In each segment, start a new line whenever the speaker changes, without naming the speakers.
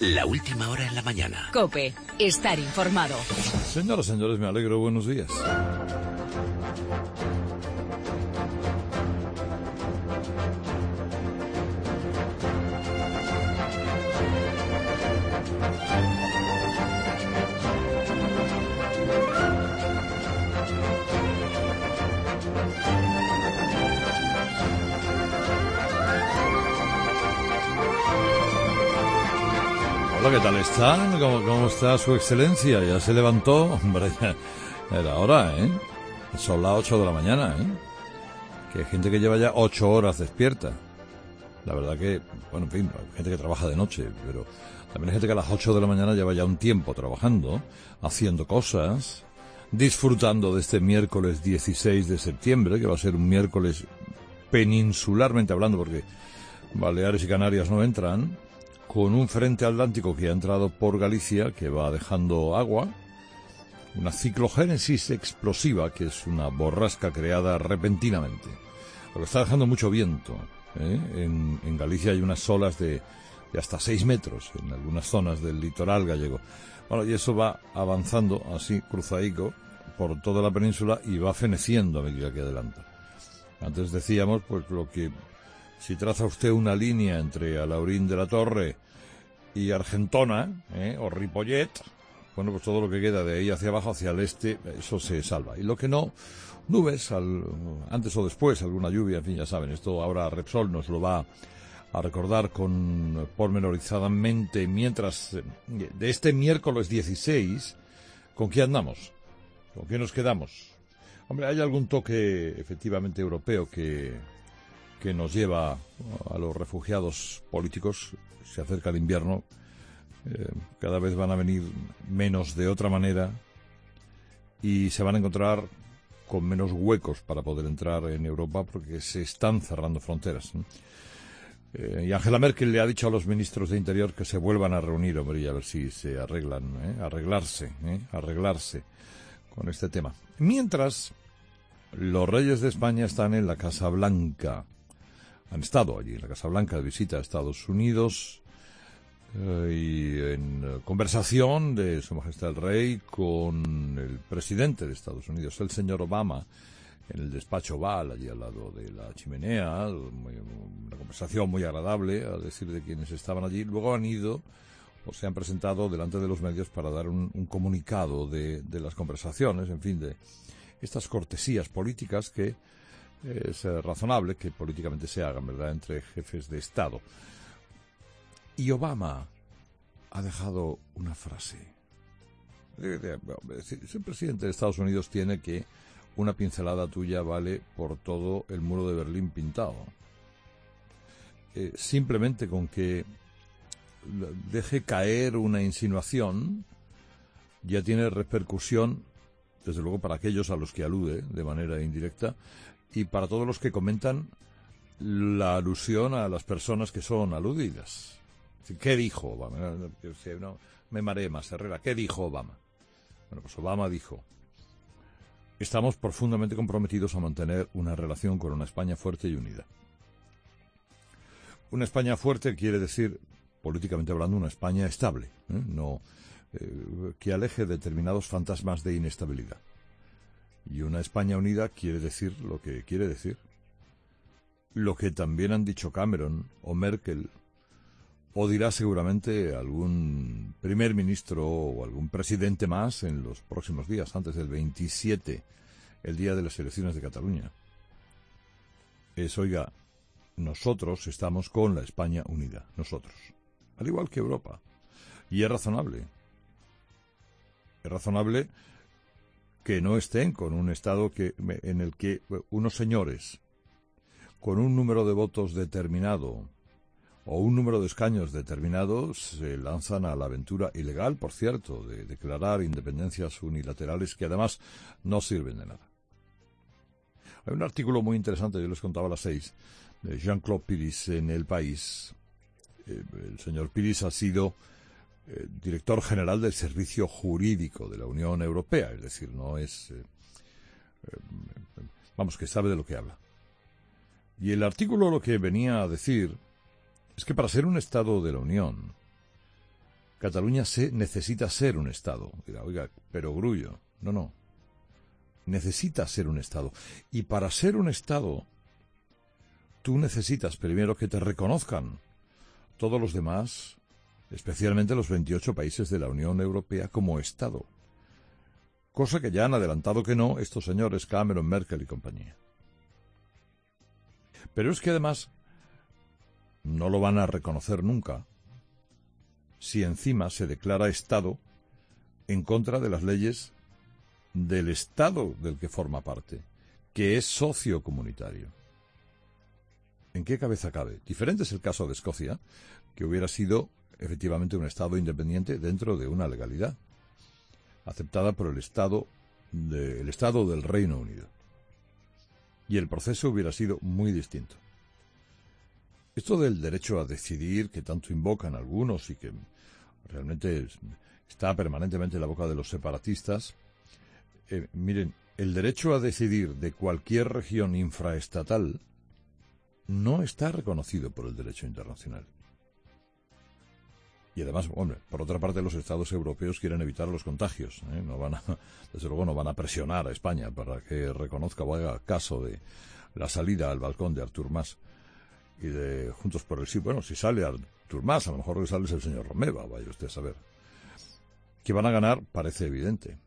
La última hora en la mañana.
COPE. Estar informado.
Señoras, señores, me alegro. Buenos días. Hola, ¿qué tal están? ¿Cómo está su excelencia? ¿Ya se levantó? Hombre, ya era hora, ¿eh? Son las 8 de la mañana, ¿eh? Que hay gente que lleva ya 8 horas despierta. La verdad que, bueno, en fin, hay gente que trabaja de noche, pero también hay gente que a las 8 de la mañana lleva ya un tiempo trabajando, haciendo cosas, disfrutando de este miércoles 16 de septiembre, que va a ser un miércoles peninsularmente hablando, porque Baleares y Canarias no entran, con un frente atlántico que ha entrado por Galicia, que va dejando agua, una ciclogénesis explosiva, que es una borrasca creada repentinamente. Lo que está dejando mucho viento, ¿eh? En Galicia hay unas olas de hasta 6 metros, en algunas zonas del litoral gallego. Bueno, y eso va avanzando así, cruzaico, por toda la península y va feneciendo a medida que adelanta. Antes decíamos, pues, lo que... Si traza usted una línea entre Alhaurín de la Torre y Argentona, o Ripollet, bueno, pues todo lo que queda de ahí hacia abajo, hacia el este, eso se salva. Y lo que no, nubes, antes o después, alguna lluvia, en fin, ya saben, esto ahora Repsol nos lo va a recordar pormenorizadamente, mientras de este miércoles 16, ¿con qué andamos? ¿Con qué nos quedamos? Hombre, hay algún toque efectivamente europeo que nos lleva a los refugiados políticos. Se acerca el invierno, cada vez van a venir menos de otra manera y se van a encontrar con menos huecos para poder entrar en Europa porque se están cerrando fronteras. Y Angela Merkel le ha dicho a los ministros de Interior que se vuelvan a reunir, hombre, y a ver si se arreglan, arreglarse con este tema. Mientras, los reyes de España están en la Casa Blanca. Han estado allí en la Casa Blanca de visita a Estados Unidos y en conversación de Su Majestad el Rey con el presidente de Estados Unidos, el señor Obama, en el despacho Oval, allí al lado de la chimenea, una conversación muy agradable, a decir de quienes estaban allí. Luego han ido o se han presentado delante de los medios para dar un comunicado de las conversaciones, en fin, de estas cortesías políticas que es razonable que políticamente se hagan, ¿verdad?, entre jefes de Estado. Y Obama ha dejado una frase. Si el presidente de Estados Unidos tiene que una pincelada tuya vale por todo el muro de Berlín pintado. Simplemente con que deje caer una insinuación ya tiene repercusión, desde luego para aquellos a los que alude de manera indirecta, y para todos los que comentan la alusión a las personas que son aludidas. ¿Qué dijo Obama? No, me mareé más, Herrera. ¿Qué dijo Obama? Bueno, pues Obama dijo: estamos profundamente comprometidos a mantener una relación con una España fuerte y unida. Una España fuerte quiere decir, políticamente hablando, una España estable, no que aleje determinados fantasmas de inestabilidad. Y una España unida quiere decir lo que quiere decir. Lo que también han dicho Cameron o Merkel, o dirá seguramente algún primer ministro o algún presidente más en los próximos días, antes del 27, el día de las elecciones de Cataluña. Es, oiga, nosotros estamos con la España unida, nosotros. Al igual que Europa. Y es razonable. Es razonable que no estén con un Estado en el que unos señores con un número de votos determinado o un número de escaños determinado se lanzan a la aventura ilegal, por cierto, de declarar independencias unilaterales que además no sirven de nada. Hay un artículo muy interesante, yo les contaba a las 6, de Jean-Claude Piris en El País. El señor Piris ha sido director general del Servicio Jurídico de la Unión Europea, es decir, no es... vamos, que sabe de lo que habla. Y el artículo lo que venía a decir es que para ser un Estado de la Unión Cataluña necesita ser un Estado. Dirá, oiga, pero Grullo, no. Necesita ser un Estado. Y para ser un Estado, tú necesitas primero que te reconozcan todos los demás, especialmente los 28 países de la Unión Europea, como Estado. Cosa que ya han adelantado que no estos señores Cameron, Merkel y compañía. Pero es que además no lo van a reconocer nunca si encima se declara Estado en contra de las leyes del Estado del que forma parte, que es socio comunitario. ¿En qué cabeza cabe? Diferente es el caso de Escocia, que hubiera sido efectivamente un Estado independiente dentro de una legalidad, aceptada por el Estado del Reino Unido. Y el proceso hubiera sido muy distinto. Esto del derecho a decidir, que tanto invocan algunos y que realmente está permanentemente en la boca de los separatistas, miren, el derecho a decidir de cualquier región infraestatal no está reconocido por el derecho internacional. Y además, hombre, por otra parte, los Estados europeos quieren evitar los contagios. Desde luego no van a presionar a España para que reconozca o haga caso de la salida al balcón de Artur Mas y de Juntos por el Sí. Bueno, si sale Artur Mas, a lo mejor lo que sale es el señor Romeva, vaya usted a saber. Que van a ganar parece evidente.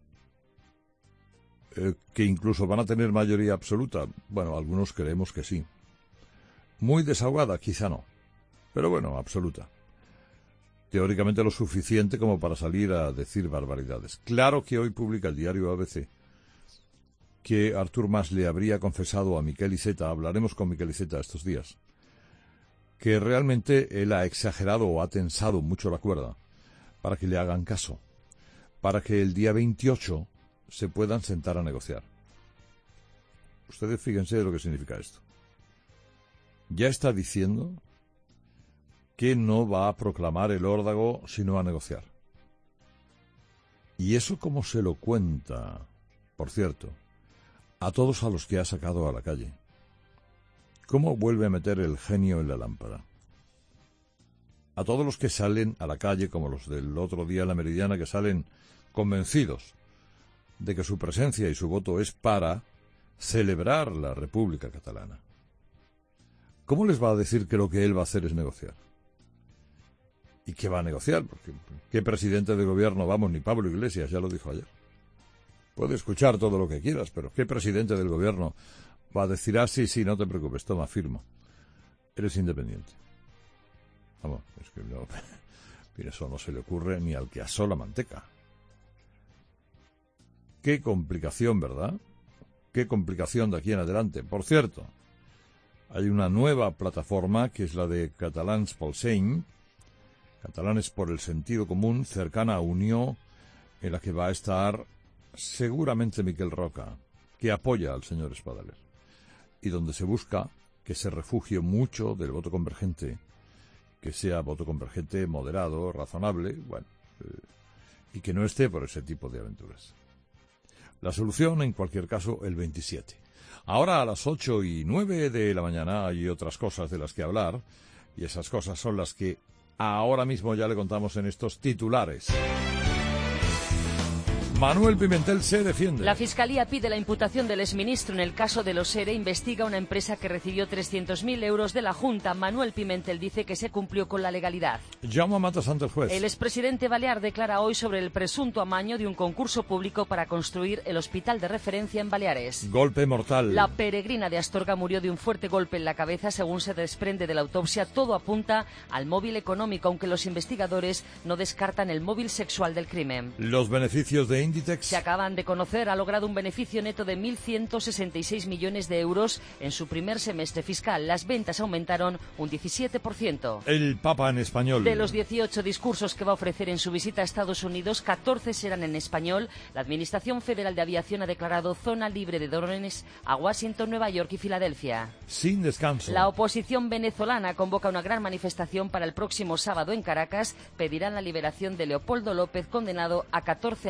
Que incluso van a tener mayoría absoluta. Bueno, algunos creemos que sí. Muy desahogada, quizá no. Pero bueno, absoluta. Teóricamente lo suficiente como para salir a decir barbaridades. Claro que hoy publica el diario ABC que Artur Mas le habría confesado a Miquel Iceta, hablaremos con Miquel Iceta estos días, que realmente él ha exagerado o ha tensado mucho la cuerda para que le hagan caso, para que el día 28 se puedan sentar a negociar. Ustedes fíjense de lo que significa esto. Ya está diciendo que no va a proclamar el órdago sino a negociar. ¿Y eso cómo se lo cuenta, por cierto, a todos a los que ha sacado a la calle? ¿Cómo vuelve a meter el genio en la lámpara? A todos los que salen a la calle, como los del otro día en la Meridiana, que salen convencidos de que su presencia y su voto es para celebrar la República Catalana. ¿Cómo les va a decir que lo que él va a hacer es negociar? ¿Y qué va a negociar? Porque ¿qué presidente de gobierno? Vamos, ni Pablo Iglesias, ya lo dijo ayer. Puede escuchar todo lo que quieras, pero ¿qué presidente del gobierno va a decir, sí, no te preocupes, toma, firmo? Eres independiente. Vamos, es que no, mira, eso no se le ocurre ni al que asó la manteca. Qué complicación, ¿verdad? Qué complicación de aquí en adelante. Por cierto, hay una nueva plataforma que es la de Catalans pel Seny, Catalanes por el Sentido Común, cercana a Unió, en la que va a estar seguramente Miquel Roca, que apoya al señor Espadaler, y donde se busca que se refugie mucho del voto convergente, que sea voto convergente moderado, razonable, y que no esté por ese tipo de aventuras. La solución, en cualquier caso, el 27. Ahora a las 8:09 de la mañana hay otras cosas de las que hablar, y esas cosas son las que ahora mismo ya le contamos en estos titulares. Manuel Pimentel se defiende.
La Fiscalía pide la imputación del exministro en el caso de los ERE. Investiga una empresa que recibió 300.000 euros de la Junta. Manuel Pimentel dice que se cumplió con la legalidad.
Jaume Matas ante el juez.
El expresidente Balear declara hoy sobre el presunto amaño de un concurso público para construir el hospital de referencia en Baleares.
Golpe mortal.
La peregrina de Astorga murió de un fuerte golpe en la cabeza. Según se desprende de la autopsia, todo apunta al móvil económico, aunque los investigadores no descartan el móvil sexual del crimen.
Los beneficios de Inditex
se acaban de conocer. Ha logrado un beneficio neto de 1.166 millones de euros en su primer semestre fiscal. Las ventas aumentaron un 17%.
El Papa en español.
De los 18 discursos que va a ofrecer en su visita a Estados Unidos, 14 serán en español. La Administración Federal de Aviación ha declarado zona libre de drones a Washington, Nueva York y Filadelfia.
Sin descanso.
La oposición venezolana convoca una gran manifestación para el próximo sábado en Caracas. Pedirán la liberación de Leopoldo López, condenado a 14 años de cárcel.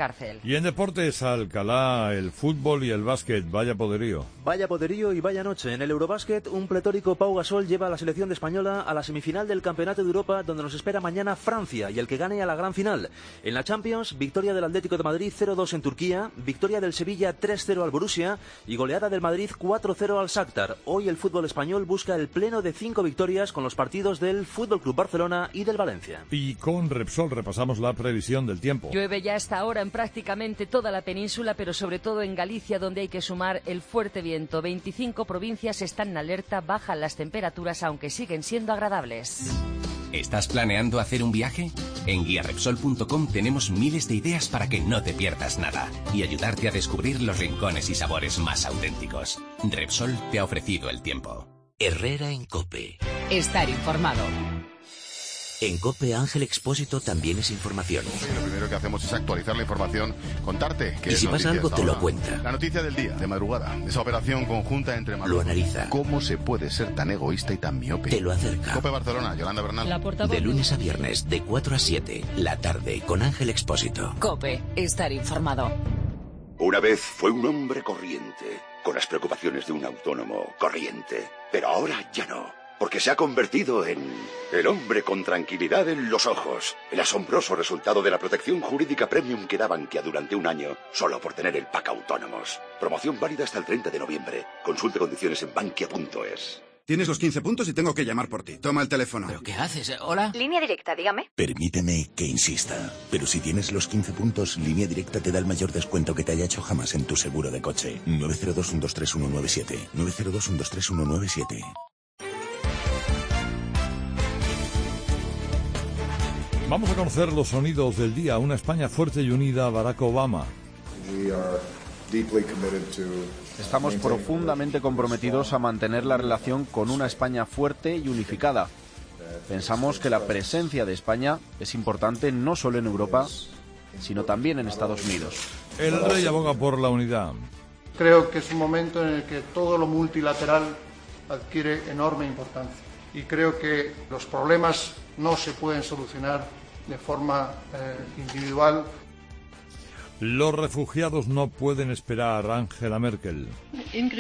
cárcel.
Y en deportes, Alcalá, el fútbol y el básquet, vaya poderío.
Vaya poderío y vaya noche. En el Eurobásquet, un pletórico Pau Gasol lleva a la selección española a la semifinal del Campeonato de Europa, donde nos espera mañana Francia y el que gane a la gran final. En la Champions, victoria del Atlético de Madrid 0-2 en Turquía, victoria del Sevilla 3-0 al Borussia y goleada del Madrid 4-0 al Shakhtar. Hoy el fútbol español busca el pleno de 5 victorias con los partidos del Fútbol Club Barcelona y del Valencia.
Y con Repsol repasamos la previsión del tiempo.
Llueve ya hasta ahora en prácticamente toda la península, pero sobre todo en Galicia, donde hay que sumar el fuerte viento. 25 provincias están en alerta, bajan las temperaturas, aunque siguen siendo agradables.
¿Estás planeando hacer un viaje? En guiarepsol.com tenemos miles de ideas para que no te pierdas nada y ayudarte a descubrir los rincones y sabores más auténticos. Repsol te ha ofrecido el tiempo.
Herrera en COPE.
Estar informado.
En COPE, Ángel Expósito también es información.
Sí, lo primero que hacemos es actualizar la información, contarte que
y si pasa algo te lo cuenta.
La noticia del día, de madrugada, esa operación conjunta entre
lo analiza.
¿Cómo se puede ser tan egoísta y tan miope?
Te lo acerca.
COPE Barcelona, Yolanda Bernal.
De lunes a viernes, de 4 a 7, la tarde, con Ángel Expósito.
COPE, estar informado.
Una vez fue un hombre corriente, con las preocupaciones de un autónomo corriente. Pero ahora ya no. Porque se ha convertido en el hombre con tranquilidad en los ojos. El asombroso resultado de la protección jurídica premium que da Bankia durante un año, solo por tener el pack autónomos. Promoción válida hasta el 30 de noviembre. Consulte condiciones en bankia.es.
Tienes los 15 puntos y tengo que llamar por ti. Toma el teléfono.
¿Pero qué haces? ¿Hola?
Línea directa, dígame.
Permíteme que insista. Pero si tienes los 15 puntos, Línea Directa te da el mayor descuento que te haya hecho jamás en tu seguro de coche. 902-123-197. 902-123-197.
Vamos a conocer los sonidos del día. Una España fuerte y unida, Barack Obama.
Estamos profundamente comprometidos a mantener la relación con una España fuerte y unificada. Pensamos que la presencia de España es importante no solo en Europa, sino también en Estados Unidos.
El rey aboga por la unidad.
Creo que es un momento en el que todo lo multilateral adquiere enorme importancia. Y creo que los problemas no se pueden solucionar de forma individual.
Los refugiados no pueden esperar, Angela Merkel.
En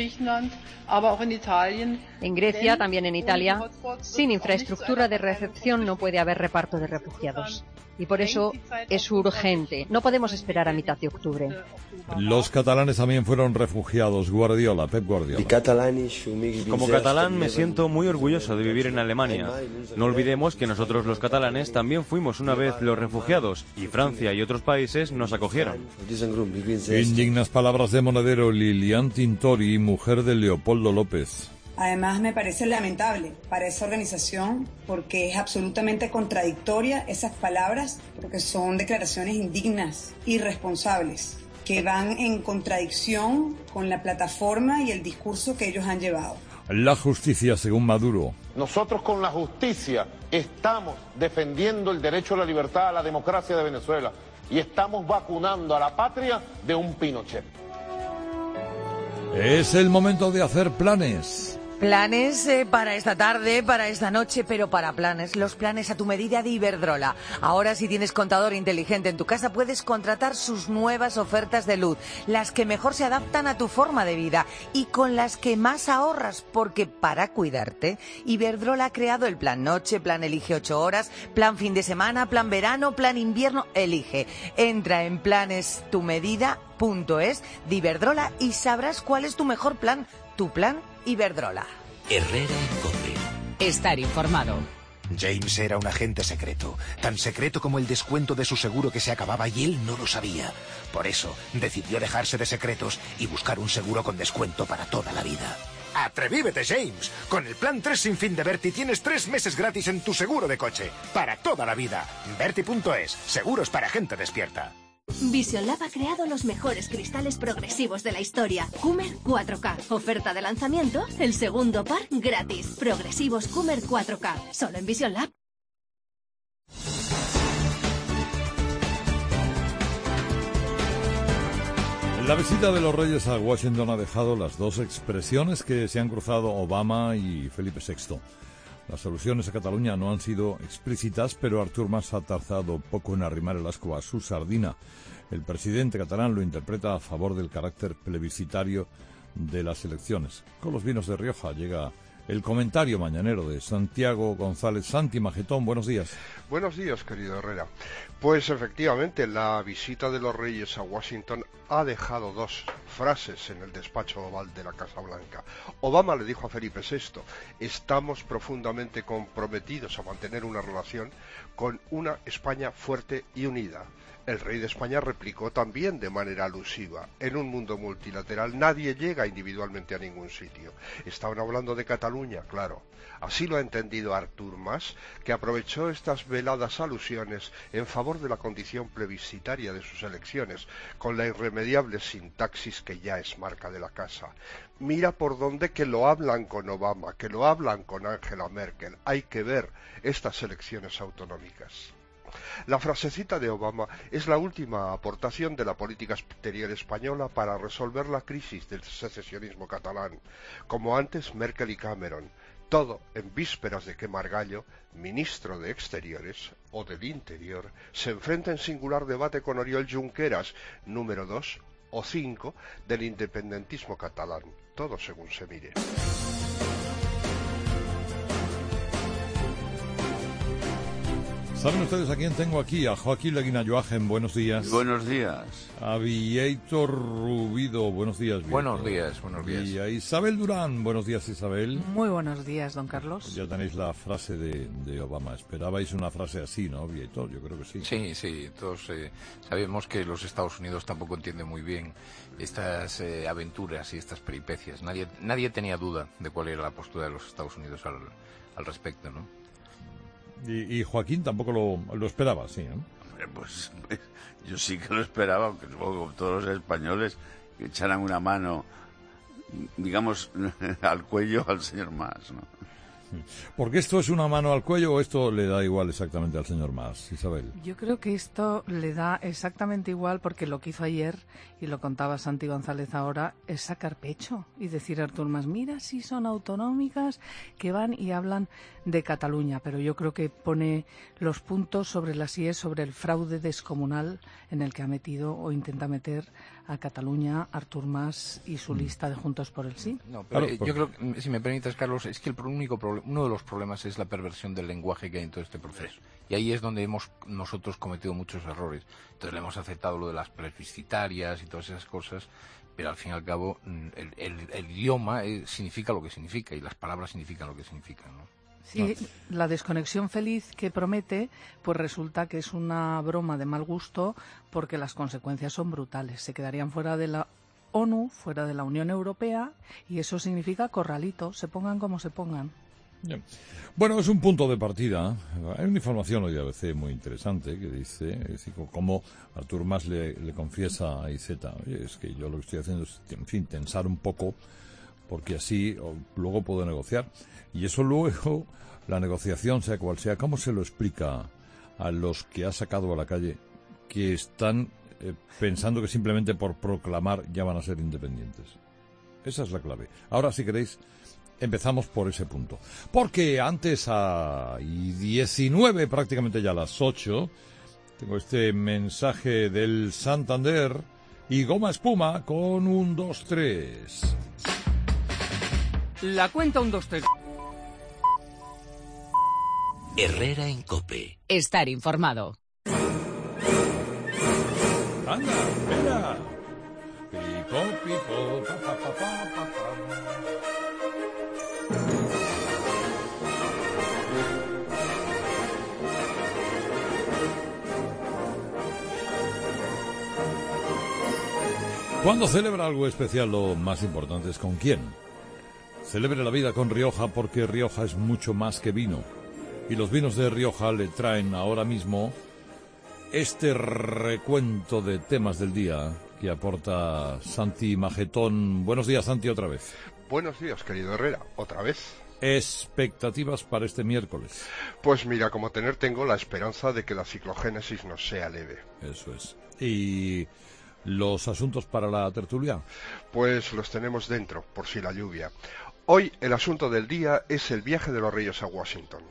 Grecia, también en Italia, sin infraestructura de recepción no puede haber reparto de refugiados. Y por eso es urgente. No podemos esperar a mitad de octubre.
Los catalanes también fueron refugiados. Guardiola, Pep Guardiola.
Como catalán me siento muy orgulloso de vivir en Alemania. No olvidemos que nosotros los catalanes también fuimos una vez los refugiados y Francia y otros países nos acogieron.
Indignas palabras de Monedero. Lilian Tintori, mujer de Leopoldo López.
Además, me parece lamentable para esa organización porque es absolutamente contradictoria esas palabras, porque son declaraciones indignas, irresponsables, que van en contradicción con la plataforma y el discurso que ellos han llevado.
La justicia, según Maduro.
Nosotros con la justicia estamos defendiendo el derecho a la libertad, a la democracia de Venezuela y estamos vacunando a la patria de un Pinochet.
Es el momento de hacer planes.
Planes para esta tarde, para esta noche, pero para planes, los planes a tu medida de Iberdrola. Ahora, si tienes contador inteligente en tu casa, puedes contratar sus nuevas ofertas de luz, las que mejor se adaptan a tu forma de vida y con las que más ahorras, porque para cuidarte, Iberdrola ha creado el plan noche, plan elige 8 horas, plan fin de semana, plan verano, plan invierno, elige. Entra en planestumedida.es de Iberdrola y sabrás cuál es tu mejor plan, tu plan Iberdrola.
Herrera en COPE.
Estar informado.
James era un agente secreto, tan secreto como el descuento de su seguro que se acababa y él no lo sabía. Por eso decidió dejarse de secretos y buscar un seguro con descuento para toda la vida. ¡Atrevívete, James! Con el plan 3 sin fin de Berti tienes 3 meses gratis en tu seguro de coche. Para toda la vida. Berti.es. Seguros para gente despierta.
Vision Lab ha creado los mejores cristales progresivos de la historia. Coomer 4K. Oferta de lanzamiento, el segundo par gratis. Progresivos Coomer 4K. Solo en Vision Lab.
La visita de los Reyes a Washington ha dejado las dos expresiones que se han cruzado Obama y Felipe VI. Las soluciones a Cataluña no han sido explícitas, pero Artur Mas ha tardado poco en arrimar el ascua a su sardina. El presidente catalán lo interpreta a favor del carácter plebiscitario de las elecciones. Con los vinos de Rioja llega el comentario mañanero de Santiago González. Santi Magetón, buenos días.
Buenos días, querido Herrera. Pues efectivamente, la visita de los Reyes a Washington ha dejado dos frases en el despacho oval de la Casa Blanca. Obama le dijo a Felipe VI: estamos profundamente comprometidos a mantener una relación con una España fuerte y unida. El rey de España replicó también de manera alusiva: en un mundo multilateral nadie llega individualmente a ningún sitio. Estaban hablando de Cataluña, claro. Así lo ha entendido Artur Mas, que aprovechó estas veladas alusiones en favor de la condición plebiscitaria de sus elecciones, con la irremediable sintaxis que ya es marca de la casa. Mira por dónde que lo hablan con Obama, que lo hablan con Angela Merkel. Hay que ver estas elecciones autonómicas. La frasecita de Obama es la última aportación de la política exterior española para resolver la crisis del secesionismo catalán. Como antes Merkel y Cameron, todo en vísperas de que Margallo, ministro de Exteriores o del Interior, se enfrenta en singular debate con Oriol Junqueras, número 2 o 5 del independentismo catalán, todo según se mire.
¿Saben ustedes a quién tengo aquí? A Joaquín Leguina-Joagen, buenos días.
Buenos días.
A Vietor Rubido, buenos días, Vietor.
Buenos días, buenos días.
Y a Isabel Durán, buenos días, Isabel.
Muy buenos días, don Carlos.
Ya tenéis la frase de Obama. ¿Esperabais una frase así, no, Vietor? Yo creo que sí.
Sí, todos sabemos que los Estados Unidos tampoco entienden muy bien estas aventuras y estas peripecias. Nadie tenía duda de cuál era la postura de los Estados Unidos al respecto, ¿no?
Y Joaquín tampoco lo esperaba, sí, ¿no?
Pues yo sí que lo esperaba, aunque supongo que todos los españoles que echaran una mano, digamos, al cuello al señor Mas, ¿no?
¿Porque esto es una mano al cuello o esto le da igual exactamente al señor Mas, Isabel?
Yo creo que esto le da exactamente igual, porque lo que hizo ayer, y lo contaba Santi González ahora, es sacar pecho y decir a Artur Mas: mira, sí son autonómicas, que van y hablan de Cataluña, pero yo creo que pone los puntos sobre las IES, sobre el fraude descomunal en el que ha metido o intenta meter a Cataluña Artur Mas y su lista de Juntos por el Sí.
No, pero yo creo que, si me permites, Carlos, es que uno de los problemas es la perversión del lenguaje que hay en todo este proceso. Y ahí es donde hemos nosotros cometido muchos errores. Entonces le hemos aceptado lo de las plebiscitarias y todas esas cosas, pero al fin y al cabo el idioma significa lo que significa y las palabras significan lo que significan, ¿no?
Sí, la desconexión feliz que promete, pues resulta que es una broma de mal gusto, porque las consecuencias son brutales. Se quedarían fuera de la ONU, fuera de la Unión Europea, y eso significa corralito, se pongan como se pongan.
Bien. Bueno, es un punto de partida. Hay una información hoy de ABC muy interesante que dice cómo Artur Mas le confiesa a IZ: oye, es que yo lo que estoy haciendo es, en fin, tensar un poco, porque así luego puedo negociar. Y eso luego, la negociación, sea cual sea, ¿cómo se lo explica a los que ha sacado a la calle, que están pensando que simplemente por proclamar ya van a ser independientes? Esa es la clave. Ahora, si queréis, empezamos por ese punto. Porque antes y 19, prácticamente ya a las 8, tengo este mensaje del Santander y Goma Espuma con 1, 2, 3.
La cuenta 1, 2, 3.
Herrera en COPE.
Estar informado.
Anda, mira. Pico, pico, pa, pa, pa, pa, pa, pa. Cuando celebra algo especial, lo más importante es con quién. Celebre la vida con Rioja, porque Rioja es mucho más que vino. Y los vinos de Rioja le traen ahora mismo este recuento de temas del día que aporta Santi Magetón. Buenos días, Santi, otra vez.
Buenos días, querido Herrera, otra vez.
¿Expectativas para este miércoles?
Pues mira, como tengo la esperanza de que la ciclogénesis nos sea leve.
Eso es. ¿Y los asuntos para la tertulia?
Pues los tenemos dentro, por si la lluvia. Hoy el asunto del día es el viaje de los Reyes a Washington.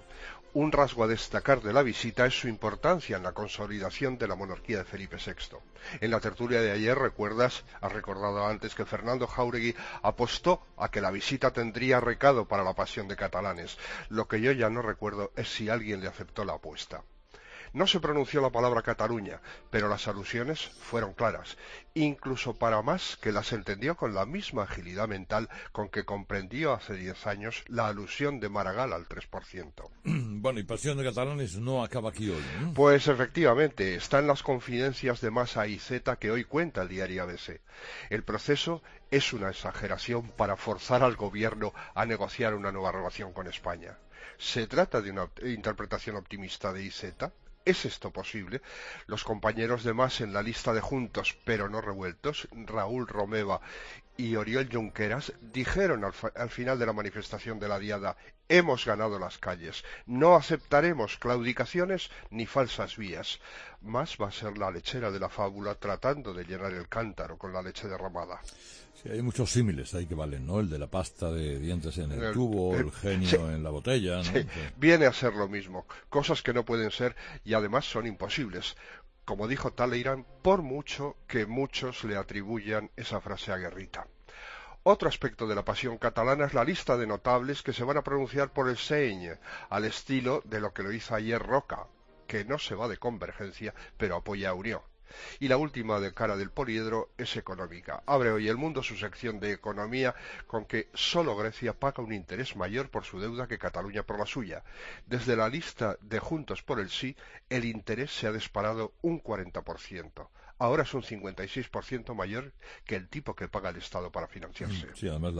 Un rasgo a destacar de la visita es su importancia en la consolidación de la monarquía de Felipe VI. En la tertulia de ayer, has recordado antes que Fernando Jáuregui apostó a que la visita tendría recado para la pasión de catalanes. Lo que yo ya no recuerdo es si alguien le aceptó la apuesta. No se pronunció la palabra Cataluña, pero las alusiones fueron claras, incluso para más que las entendió con la misma agilidad mental con que comprendió hace 10 años la alusión de Maragall al 3%.
Bueno, y Pasión de Catalanes no acaba aquí hoy, ¿no?
Pues efectivamente, está en las confidencias de Massa y Iceta que hoy cuenta el diario ABC. El proceso es una exageración para forzar al gobierno a negociar una nueva relación con España. ¿Se trata de una interpretación optimista de Iceta? ¿Es esto posible? Los compañeros de Mas en la lista de juntos, pero no revueltos, Raúl Romeva y Oriol Junqueras, dijeron al final de la manifestación de la Diada: hemos ganado las calles, no aceptaremos claudicaciones ni falsas vías. Mas va a ser la lechera de la fábula tratando de llenar el cántaro con la leche derramada.
Sí, hay muchos símiles ahí que valen, ¿no? El de la pasta de dientes en el tubo, el genio
sí,
en la botella, ¿no?
Sí, viene a ser lo mismo. Cosas que no pueden ser y además son imposibles. Como dijo Talleyrand, por mucho que muchos le atribuyan esa frase aguerrita. Otro aspecto de la pasión catalana es la lista de notables que se van a pronunciar por el Seny, al estilo de lo que lo hizo ayer Roca, que no se va de Convergencia, pero apoya a Unió. Y la última de cara del poliedro es económica. Abre hoy El Mundo su sección de economía con que solo Grecia paga un interés mayor por su deuda que Cataluña por la suya. Desde la lista de Juntos por el Sí, el interés se ha disparado un 40%. Ahora es un 56% mayor que el tipo que paga el Estado para financiarse.
Sí, además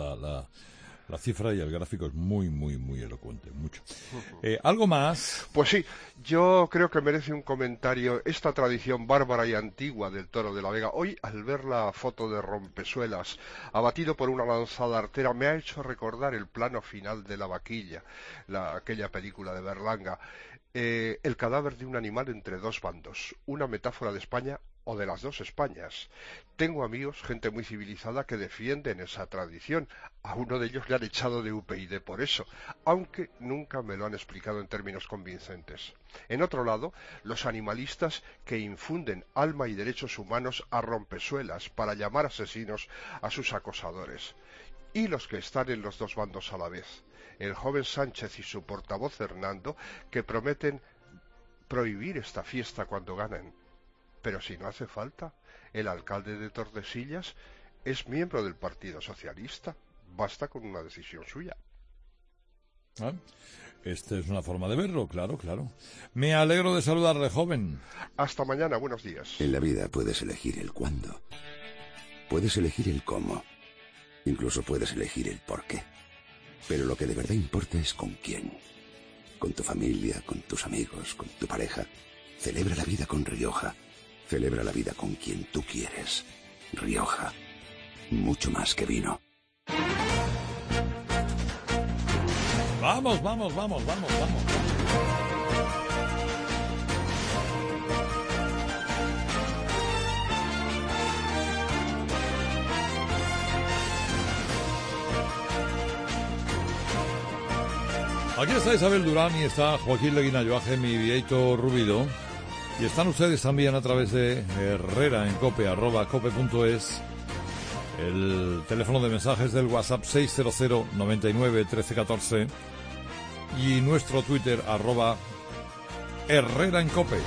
la cifra y el gráfico es muy, muy, muy elocuente, mucho. ¿Algo más?
Pues sí, yo creo que merece un comentario esta tradición bárbara y antigua del toro de la Vega. Hoy, al ver la foto de Rompesuelas, abatido por una lanzada artera, me ha hecho recordar el plano final de La Vaquilla, aquella película de Berlanga. El cadáver de un animal entre dos bandos, una metáfora de España o de las dos Españas. Tengo amigos, gente muy civilizada, que defienden esa tradición. A uno de ellos le han echado de UPyD por eso, aunque nunca me lo han explicado en términos convincentes. En otro lado, los animalistas que infunden alma y derechos humanos a rompesuelas para llamar asesinos a sus acosadores. Y los que están en los dos bandos a la vez. El joven Sánchez y su portavoz Hernando, que prometen prohibir esta fiesta cuando ganen. Pero si no hace falta, el alcalde de Tordesillas es miembro del Partido Socialista. Basta con una decisión suya.
Esta es una forma de verlo, claro, claro. Me alegro de saludarle, joven.
Hasta mañana, buenos días.
En la vida puedes elegir el cuándo. Puedes elegir el cómo. Incluso puedes elegir el por qué. Pero lo que de verdad importa es con quién. Con tu familia, con tus amigos, con tu pareja. Celebra la vida con Rioja. Celebra la vida con quien tú quieres. Rioja. Mucho más que vino.
Vamos, vamos, vamos, vamos, vamos. Aquí está Isabel Durán y está Joaquín Leguinayoaje, mi vieito Rubido. Y están ustedes también a través de herreraencope@cope.es, el teléfono de mensajes del WhatsApp 600 99 13 14 y nuestro Twitter @herreraencope.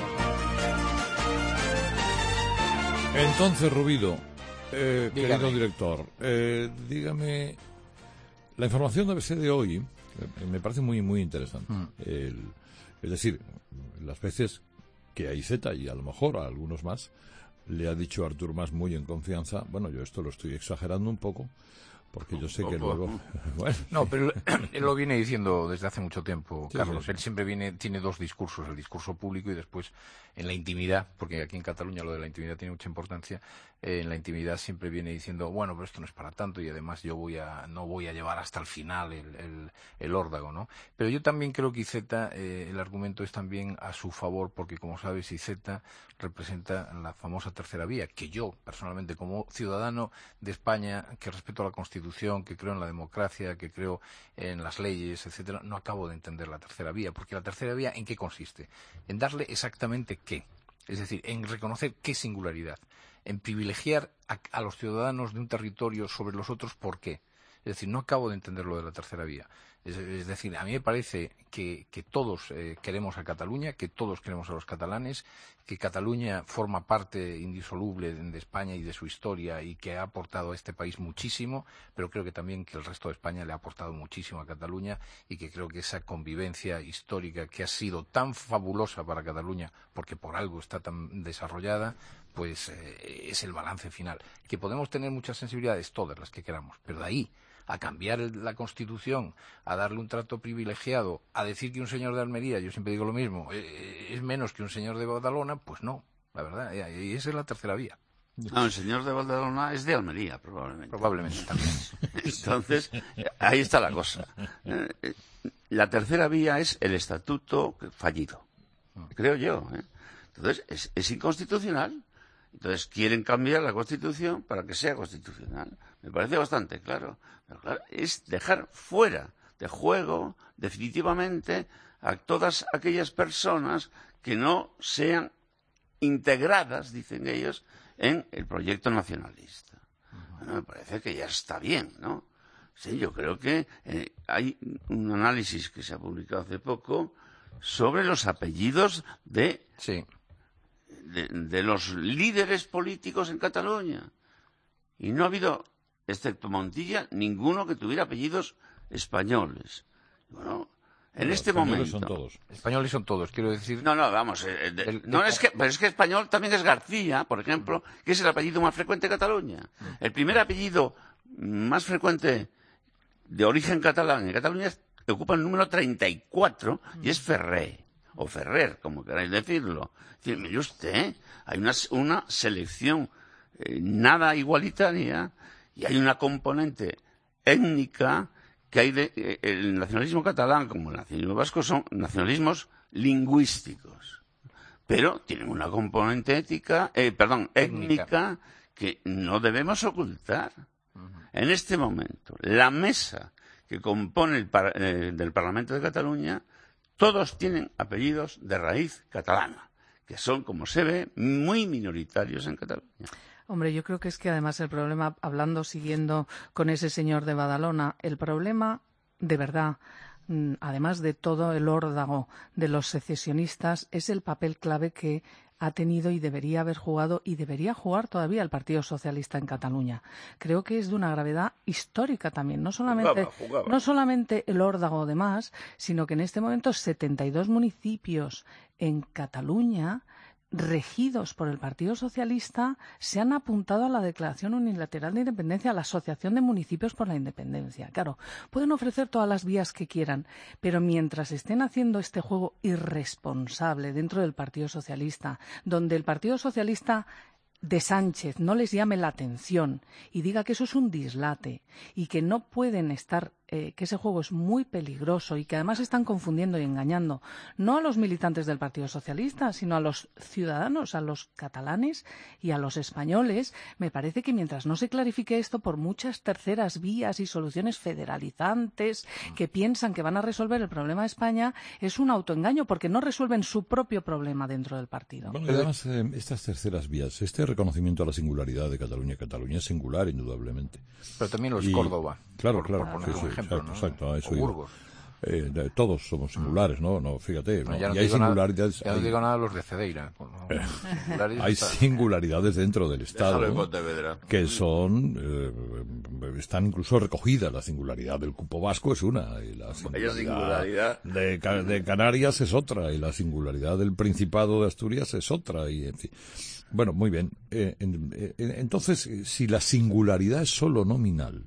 Entonces, Rubido, querido director, dígame, la información debe ser de hoy. Me parece muy, muy interesante. Es decir, las veces que a Iceta y a lo mejor a algunos más le ha dicho Artur Mas muy en confianza, bueno, yo esto lo estoy exagerando un poco, porque yo sé que luego... Bueno,
no, pero él lo viene diciendo desde hace mucho tiempo,
sí,
Carlos.
sí.
Él siempre tiene dos discursos, el discurso público y después en la intimidad, porque aquí en Cataluña lo de la intimidad tiene mucha importancia. En la intimidad siempre viene diciendo, bueno, pero esto no es para tanto y además yo no voy a llevar hasta el final el órdago, ¿no? Pero yo también creo que Iceta, el argumento es también a su favor, porque como sabes, Iceta representa la famosa tercera vía, que yo, personalmente, como ciudadano de España, que respeto a la Constitución, Constitución, que creo en la democracia, que creo en las leyes, etcétera, no acabo de entender la tercera vía, porque la tercera vía, ¿en qué consiste? En darle exactamente qué, es decir, en reconocer qué singularidad, en privilegiar a los ciudadanos de un territorio sobre los otros, ¿por qué? Es decir, no acabo de entender lo de la tercera vía. Es decir, a mí me parece que todos queremos a Cataluña, que todos queremos a los catalanes, que Cataluña forma parte indisoluble de España y de su historia y que ha aportado a este país muchísimo, pero creo que también que el resto de España le ha aportado muchísimo a Cataluña y que creo que esa convivencia histórica que ha sido tan fabulosa para Cataluña, porque por algo está tan desarrollada, pues es el balance final. Que podemos tener muchas sensibilidades, todas las que queramos, pero de ahí a cambiar la Constitución, a darle un trato privilegiado, a decir que un señor de Almería, yo siempre digo lo mismo, es menos que un señor de Badalona, pues no, la verdad, y esa es la tercera vía.
No, el señor de Badalona es de Almería, probablemente.
Probablemente también.
Entonces, ahí está la cosa. La tercera vía es el estatuto fallido, creo yo. Entonces, es inconstitucional. Entonces, quieren cambiar la Constitución para que sea constitucional. Me parece bastante claro. Pero claro, es dejar fuera de juego definitivamente a todas aquellas personas que no sean integradas, dicen ellos, en el proyecto nacionalista. Bueno, me parece que ya está bien, ¿no? Sí, yo creo que hay un análisis que se ha publicado hace poco sobre los apellidos de los líderes políticos en Cataluña. Y no ha habido, excepto Montilla, ninguno que tuviera apellidos españoles. Bueno, en este momento...
Son todos. Españoles son todos, quiero decir...
No, vamos... pero es que español también es García, por ejemplo, que es el apellido más frecuente de Cataluña. El primer apellido más frecuente de origen catalán en Cataluña ocupa el número 34 y es Ferrer. O Ferrer, como queráis decirlo. Es decir, mire usted, hay una selección nada igualitaria y hay una componente étnica que hay el nacionalismo catalán como el nacionalismo vasco son nacionalismos lingüísticos, pero tienen una componente étnica que no debemos ocultar. En este momento, la mesa que compone del Parlamento de Cataluña, todos tienen apellidos de raíz catalana, que son, como se ve, muy minoritarios en Cataluña.
Hombre, yo creo que es que además el problema, siguiendo con ese señor de Badalona, el problema, de verdad, además de todo el órdago de los secesionistas, es el papel clave que ha tenido y debería haber jugado y debería jugar todavía el Partido Socialista en Cataluña. Creo que es de una gravedad histórica también, no solamente el órdago de más, sino que en este momento 72 municipios en Cataluña regidos por el Partido Socialista se han apuntado a la Declaración Unilateral de Independencia, a la Asociación de Municipios por la Independencia. Claro, pueden ofrecer todas las vías que quieran, pero mientras estén haciendo este juego irresponsable dentro del Partido Socialista, donde el Partido Socialista de Sánchez no les llame la atención y diga que eso es un dislate y que no pueden estar, que ese juego es muy peligroso y que además están confundiendo y engañando no a los militantes del Partido Socialista, sino a los ciudadanos, a los catalanes y a los españoles, me parece que mientras no se clarifique esto por muchas terceras vías y soluciones federalizantes que piensan que van a resolver el problema de España, es un autoengaño porque no resuelven su propio problema dentro del partido.
Bueno, y además, estas terceras vías, reconocimiento a la singularidad de Cataluña. Cataluña es singular, indudablemente.
Pero también lo es Córdoba.
Claro.
Por poner un ejemplo,
exacto, a eso
o Burgos.
Todos somos singulares, ¿no? Fíjate.
Ya no
y hay singularidades.
Ya no digo nada de los de Cedeira.
Hay singularidades dentro del Estado que son están incluso recogidas. La singularidad del cupo vasco es una, y la singularidad de Canarias es otra, y la singularidad del Principado de Asturias es otra, y en fin. Bueno, muy bien. Entonces, si la singularidad es solo nominal,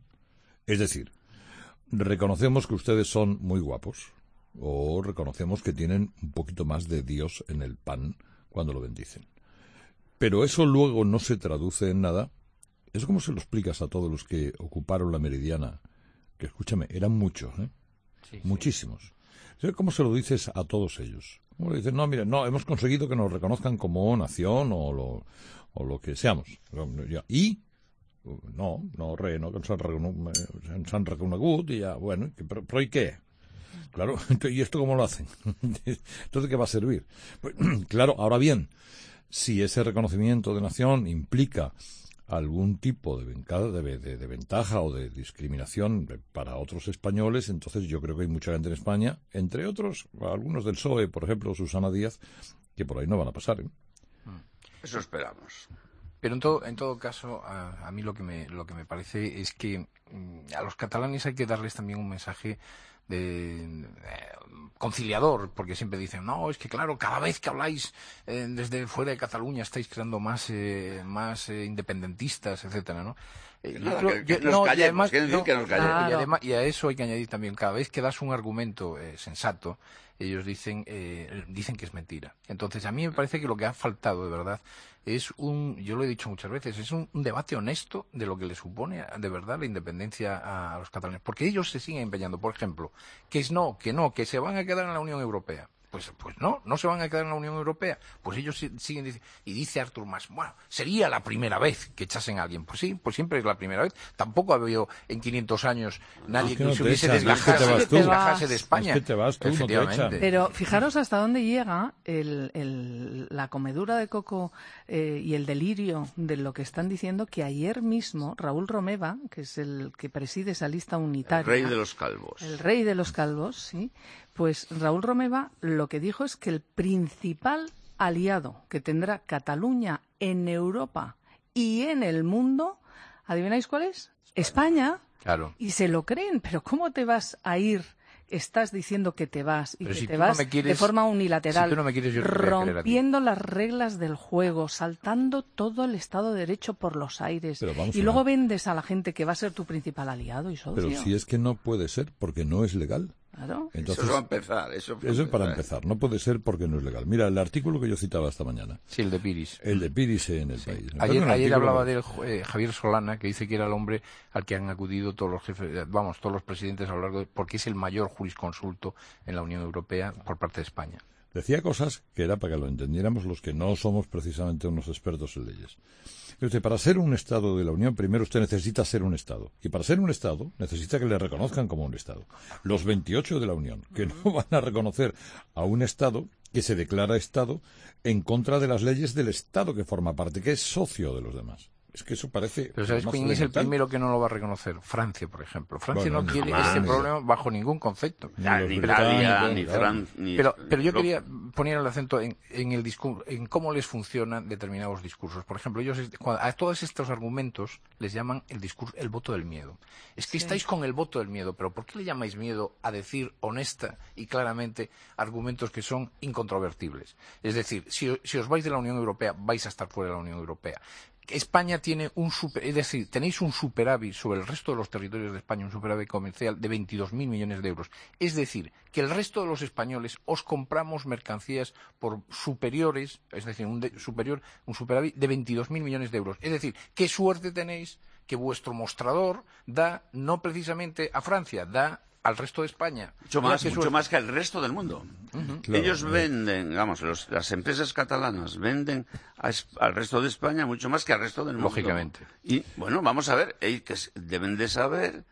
es decir, reconocemos que ustedes son muy guapos, o reconocemos que tienen un poquito más de Dios en el pan cuando lo bendicen, pero eso luego no se traduce en nada. ¿Eso cómo se lo explicas a todos los que ocuparon la Meridiana? Que, escúchame, eran muchos, muchísimos. ¿Cómo se lo dices a todos ellos? ¿Cómo le dices? No, mire, hemos conseguido que nos reconozcan como nación o lo que seamos. ¿Y? No, res, no, que ens han reconegut i ja, bueno, però i què? Claro, ¿y esto cómo lo hacen? Entonces, ¿qué va a servir? Pues, claro, ahora bien, si ese reconocimiento de nación implica algún tipo de ventaja o de discriminación para otros españoles, entonces yo creo que hay mucha gente en España, entre otros, algunos del PSOE, por ejemplo, Susana Díaz, que por ahí no van a pasar, ¿eh?
Eso esperamos.
Pero en todo caso, a mí lo que me parece es que a los catalanes hay que darles también un mensaje de conciliador, porque siempre dicen, no, es que claro, cada vez que habláis desde fuera de Cataluña estáis creando más independentistas, etcétera, ¿no?
Nos callemos.
Y a eso hay que añadir también, cada vez que das un argumento sensato, ellos dicen que es mentira. Entonces, a mí me parece que lo que ha faltado, de verdad, yo lo he dicho muchas veces, es un debate honesto de lo que le supone de verdad la independencia a los catalanes. Porque ellos se siguen empeñando, por ejemplo, que que se van a quedar en la Unión Europea. Pues no se van a quedar en la Unión Europea. Pues ellos siguen diciendo, y dice Artur Mas, bueno, sería la primera vez que echasen a alguien. Pues sí, pues siempre es la primera vez. Tampoco ha habido en 500 años nadie que se hubiese desgajase de España.
Es que te vas tú, no te echan.
Pero fijaros hasta dónde llega la comedura de coco y el delirio de lo que están diciendo, que ayer mismo Raúl Romeva, que es el que preside esa lista unitaria.
El rey de los calvos.
El rey de los calvos, sí. Pues Raúl Romeva lo que dijo es que el principal aliado que tendrá Cataluña en Europa y en el mundo, ¿adivináis cuál es? España.
Claro.
Y se lo creen, pero ¿cómo te vas a ir? Estás diciendo que te vas y
pero
que
si
te vas de forma unilateral,
si tú no me quieres, yo
rompiendo las reglas del juego, saltando todo el Estado de Derecho por los aires, y luego vendes a la gente que va a ser tu principal aliado y socio.
Pero si es que no puede ser, porque no es legal.
Claro.
Entonces,
eso va a empezar. Eso
es para empezar. No puede ser porque no es legal. Mira, el artículo que yo citaba esta mañana.
Sí, el de Piris.
El de Piris en El País.
Ayer hablaba de Javier Solana, que dice que era el hombre al que han acudido todos los jefes, todos los presidentes a lo largo porque es el mayor jurisconsulto en la Unión Europea por parte de España.
Decía cosas que era para que lo entendiéramos los que no somos precisamente unos expertos en leyes. Para ser un Estado de la Unión, primero usted necesita ser un Estado. Y para ser un Estado, necesita que le reconozcan como un Estado. Los 28 de la Unión, que no van a reconocer a un Estado que se declara Estado en contra de las leyes del Estado que forma parte, que es socio de los demás. Es que eso parece...
Pero ¿sabes quién es el primero que no lo va a reconocer? Francia, por ejemplo. Francia no quiere este problema bajo ningún concepto.
Ni Italia, ni Francia...
Pero yo quería poner el acento en el discurso, en cómo les funcionan determinados discursos. Por ejemplo, ellos a todos estos argumentos les llaman el voto del miedo. Es que estáis con el voto del miedo, pero ¿por qué le llamáis miedo a decir honesta y claramente argumentos que son incontrovertibles? Es decir, si os vais de la Unión Europea, vais a estar fuera de la Unión Europea. España tiene tenéis un superávit sobre el resto de los territorios de España, un superávit comercial de 22.000 millones de euros. Es decir, que el resto de los españoles os compramos mercancías por superiores, es decir, un superávit de 22.000 millones de euros. Es decir, qué suerte tenéis que vuestro mostrador da no precisamente a Francia, da al resto de España.
Mucho más que al resto del mundo. Claro, ellos venden, las empresas catalanas venden al resto de España mucho más que al resto del mundo.
Lógicamente.
Y bueno, vamos a ver, que deben de saber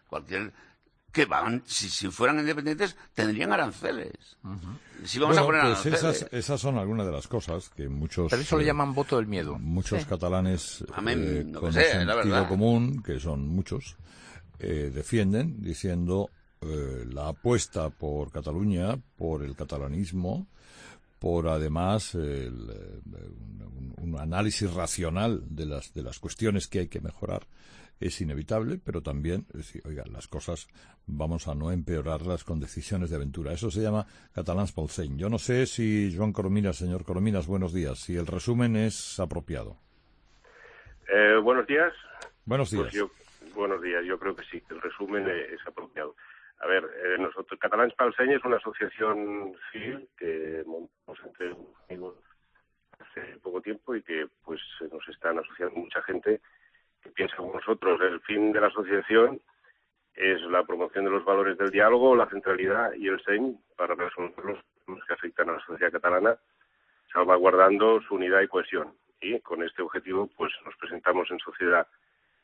si fueran independientes tendrían aranceles. Si vamos a poner aranceles.
Esas son algunas de las cosas que muchos...
Pero eso le llaman voto del miedo.
Muchos catalanes con sentido común, que son muchos, defienden diciendo... la apuesta por Cataluña, por el catalanismo, por además un análisis racional de las cuestiones que hay que mejorar es inevitable, pero también decir, oiga, las cosas vamos a no empeorarlas con decisiones de aventura. Eso se llama catalans pel seny. Yo no sé si señor Corominas, buenos días, si el resumen es apropiado.
Buenos días.
Buenos días.
Pues buenos días, yo creo que sí, que el resumen es apropiado. A ver, nosotros, Catalans pel Seny es una asociación civil que montamos entre amigos hace poco tiempo y que pues nos están asociando mucha gente que piensa como nosotros. El fin de la asociación es la promoción de los valores del diálogo, la centralidad y el seny para resolver los problemas que afectan a la sociedad catalana, salvaguardando su unidad y cohesión. Y con este objetivo pues nos presentamos en sociedad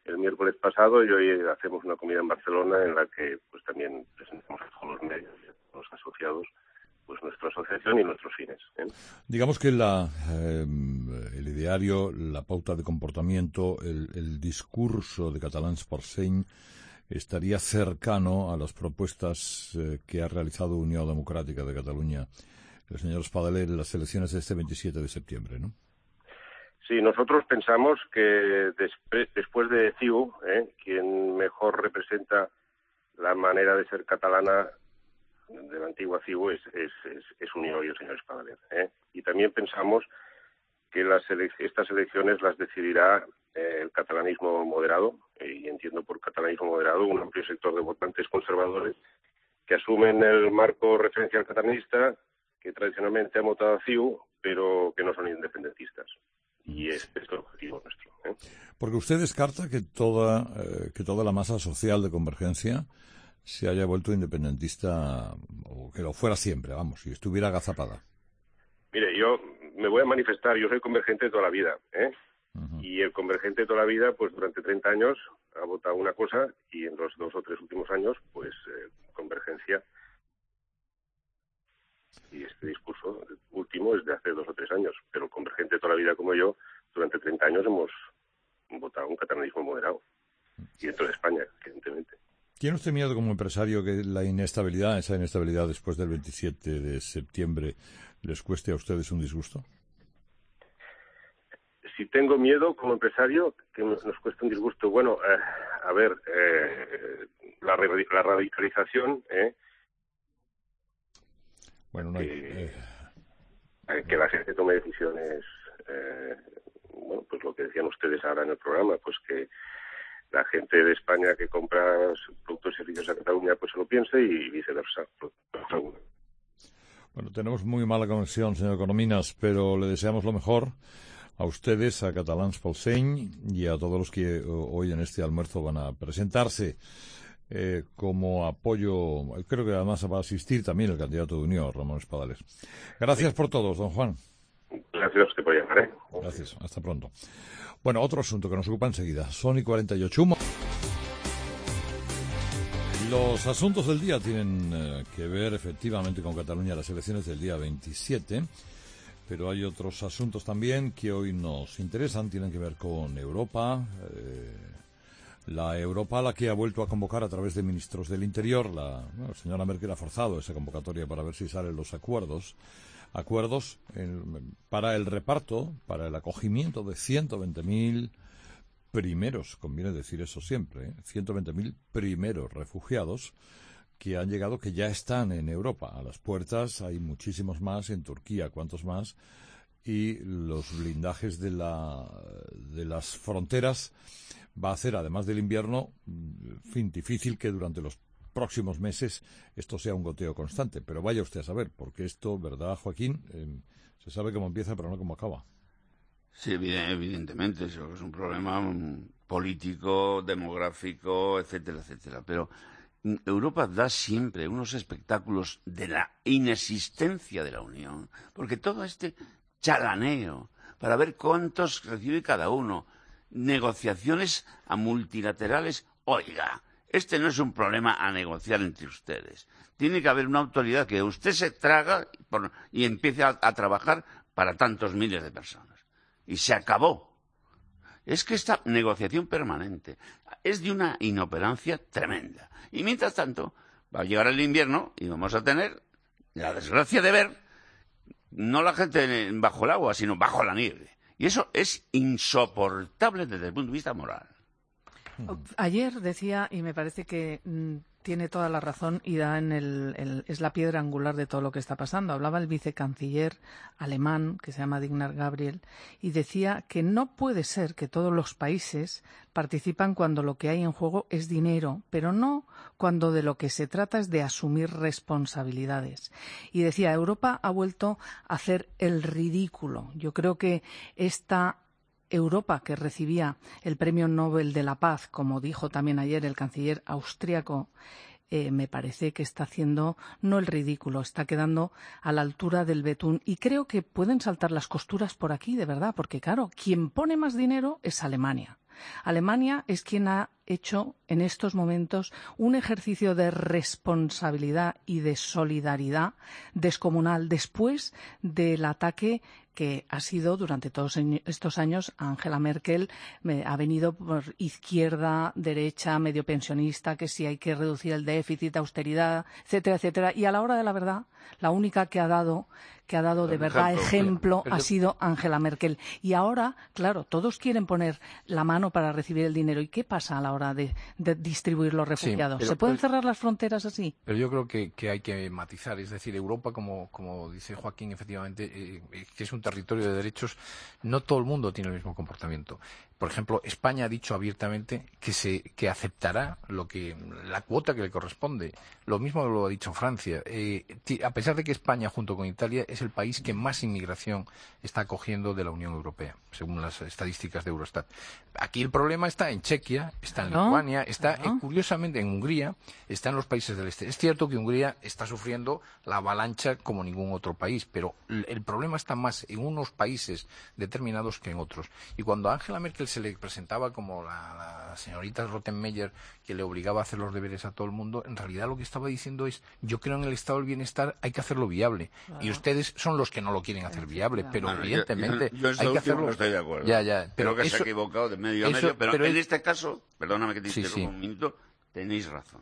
el miércoles pasado y hoy hacemos una comida en Barcelona en la que pues también presentamos a todos los medios y a todos los asociados pues nuestra asociación y nuestros fines.
Digamos que el ideario, la pauta de comportamiento, el discurso de Catalans por Seny estaría cercano a las propuestas que ha realizado Unión Democrática de Cataluña el señor Espadaler en las elecciones de este 27 de septiembre, ¿no?
Sí, nosotros pensamos que después de CiU, quien mejor representa la manera de ser catalana de la antigua CiU es Unión y el señor Espadaler. Y también pensamos que estas elecciones las decidirá el catalanismo moderado, y entiendo por catalanismo moderado un amplio sector de votantes conservadores que asumen el marco referencial catalanista, que tradicionalmente han votado a CiU, pero que no son independentistas. Y este es el objetivo nuestro.
Porque usted descarta que toda la masa social de Convergencia se haya vuelto independentista, o que lo fuera siempre, vamos, si estuviera agazapada.
Mire, yo me voy a manifestar, yo soy convergente toda la vida, y el convergente toda la vida, pues durante 30 años ha votado una cosa, y en los 2 o 3 últimos años, pues Convergencia, y este discurso último es de hace 2 o 3 años, pero convergente toda la vida como yo, durante 30 años hemos votado un catalanismo moderado, y dentro de España, evidentemente.
¿Tiene usted miedo como empresario que esa inestabilidad después del 27 de septiembre les cueste a ustedes un disgusto?
Si tengo miedo como empresario que nos cueste un disgusto, bueno, a ver, la radicalización,
bueno, no hay...
que la gente tome decisiones, bueno, pues lo que decían ustedes ahora en el programa, pues que la gente de España que compra productos y servicios a Cataluña pues se lo piense y viceversa.
Bueno, tenemos muy mala conexión, señor Corominas, pero le deseamos lo mejor a ustedes, a Catalans pel Seny y a todos los que hoy en este almuerzo van a presentarse como apoyo. Creo que además va a asistir también el candidato de Unión, Ramón Espadaler. Gracias por todos, don Juan.
Gracias a usted por llamar.
Gracias, hasta pronto. Bueno, otro asunto que nos ocupa enseguida. Son y 48. Los asuntos del día tienen que ver efectivamente con Cataluña, las elecciones del día 27, pero hay otros asuntos también que hoy nos interesan, tienen que ver con Europa, la Europa a la que ha vuelto a convocar a través de ministros del Interior. La señora Merkel ha forzado esa convocatoria para ver si salen los acuerdos para el reparto, para el acogimiento de 120.000 primeros, conviene decir eso siempre, 120.000 primeros refugiados que han llegado, que ya están en Europa. A las puertas hay muchísimos más, en Turquía cuántos más, y los blindajes de las fronteras va a hacer, además del invierno, difícil que durante los próximos meses esto sea un goteo constante. Pero vaya usted a saber, porque esto, ¿verdad, Joaquín? Se sabe cómo empieza, pero no cómo acaba.
Sí, evidentemente, eso es un problema político, demográfico, etcétera, etcétera. Pero Europa da siempre unos espectáculos de la inexistencia de la Unión, porque todo este chalaneo para ver cuántos recibe cada uno, negociaciones a multilaterales, oiga, este no es un problema a negociar entre ustedes. Tiene que haber una autoridad que usted se traga y empiece a trabajar para tantos miles de personas. Y se acabó. Es que esta negociación permanente es de una inoperancia tremenda. Y mientras tanto, va a llegar el invierno y vamos a tener la desgracia de ver no la gente bajo el agua, sino bajo la nieve. Y eso es insoportable desde el punto de vista moral.
Ayer decía, y me parece que tiene toda la razón y da es la piedra angular de todo lo que está pasando. Hablaba el vicecanciller alemán, que se llama Dignar Gabriel, y decía que no puede ser que todos los países participan cuando lo que hay en juego es dinero, pero no cuando de lo que se trata es de asumir responsabilidades. Y decía, Europa ha vuelto a hacer el ridículo. Yo creo que esta Europa, que recibía el Premio Nobel de la Paz, como dijo también ayer el canciller austríaco, me parece que está haciendo no el ridículo, está quedando a la altura del betún. Y creo que pueden saltar las costuras por aquí, de verdad, porque claro, quien pone más dinero es Alemania. Alemania es quien ha hecho en estos momentos un ejercicio de responsabilidad y de solidaridad descomunal después del ataque que ha sido durante todos estos años. Angela Merkel ha venido por izquierda, derecha, medio pensionista, que si hay que reducir el déficit, austeridad, etcétera, etcétera. Y a la hora de la verdad, la única que ha dado de verdad ejemplo ha sido Angela Merkel. Y ahora, claro, todos quieren poner la mano para recibir el dinero. ¿Y qué pasa a la hora de distribuir los refugiados? ¿Se pueden cerrar las fronteras así?
Pero yo creo que hay que matizar. Es decir, Europa, como dice Joaquín, efectivamente, que es un territorio de derechos, no todo el mundo tiene el mismo comportamiento. Por ejemplo, España ha dicho abiertamente que aceptará la cuota que le corresponde. Lo mismo lo ha dicho Francia. A pesar de que España, junto con Italia, es el país que más inmigración está acogiendo de la Unión Europea, según las estadísticas de Eurostat. Aquí el problema está en Chequia, está en Lituania, está curiosamente en Hungría, está en los países del este. Es cierto que Hungría está sufriendo la avalancha como ningún otro país, pero el problema está más en unos países determinados que en otros. Y cuando a Angela Merkel se le presentaba como la señorita Rottenmeier, que le obligaba a hacer los deberes a todo el mundo, en realidad lo que estaba diciendo es: yo creo en el estado del bienestar, hay que hacerlo viable. Claro. Y ustedes son los que no lo quieren hacer viable, pero evidentemente
yo
hay que hacerlo.
No estoy de acuerdo.
Pero
creo que se ha equivocado de medio a medio, pero en este caso, perdóname que te interrumpa un minuto, tenéis razón.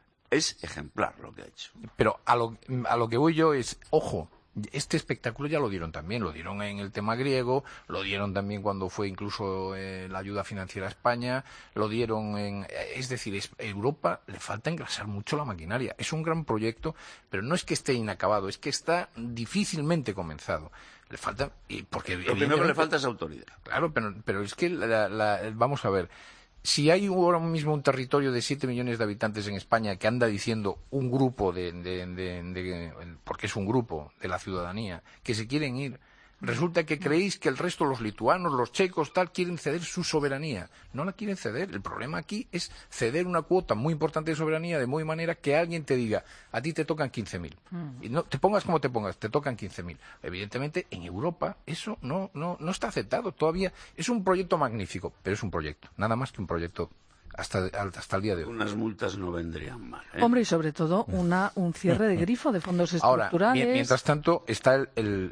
Es ejemplar lo que ha hecho.
Pero a lo que voy yo es, ojo, este espectáculo ya lo dieron también, lo dieron en el tema griego, lo dieron también cuando fue incluso la ayuda financiera a España, lo dieron es decir, Europa le falta engrasar mucho la maquinaria. Es un gran proyecto, pero no es que esté inacabado, es que está difícilmente comenzado. Le falta, porque
lo primero que le falta es autoridad.
Claro, pero es que vamos a ver. Si hay ahora mismo un territorio de 7 millones de habitantes en España que anda diciendo un grupo porque es un grupo de la ciudadanía, que se quieren ir, resulta que creéis que el resto, los lituanos, los checos, tal, quieren ceder su soberanía. No la quieren ceder. El problema aquí es ceder una cuota muy importante de soberanía de muy manera que alguien te diga: a ti te tocan 15.000. Y no te pongas como te pongas, te tocan 15.000. Evidentemente, en Europa eso no está aceptado todavía. Es un proyecto magnífico, pero es un proyecto, nada más que un proyecto. Hasta el día de hoy.
Unas multas no vendrían mal.
Hombre, y sobre todo un cierre de grifo de fondos estructurales.
Ahora, mientras tanto, está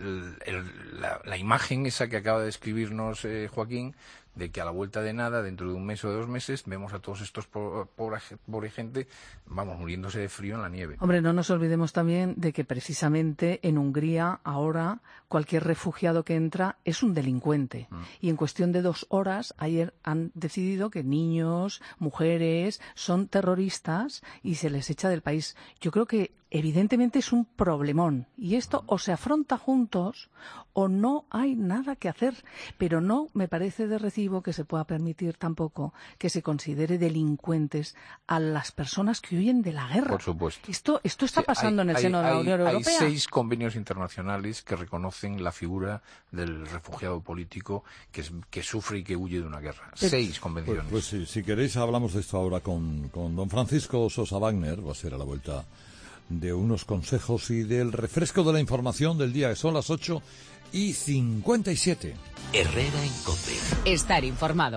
la imagen esa que acaba de escribirnos Joaquín, de que a la vuelta de nada, dentro de un mes o de 2 meses, vemos a todos estos pobre gente, muriéndose de frío en la nieve.
Hombre, no nos olvidemos también de que precisamente en Hungría ahora cualquier refugiado que entra es un delincuente. Y en cuestión de 2 horas, ayer han decidido que niños, mujeres, son terroristas y se les echa del país. Yo creo que evidentemente es un problemón. Y esto o se afronta juntos o no hay nada que hacer. Pero no me parece de recibo que se pueda permitir tampoco que se considere delincuentes a las personas que huyen de la guerra.
Por supuesto.
Esto está pasando en el seno de la Unión Europea.
Hay 6 convenios internacionales que reconocen la figura del refugiado político que sufre y que huye de una guerra. 6 convenciones.
Pues si queréis hablamos de esto ahora con don Francisco Sosa Wagner. Va a ser a la vuelta de unos consejos y del refresco de la información del día, que son las 8:57.
Herrera en COPE. Estar informado.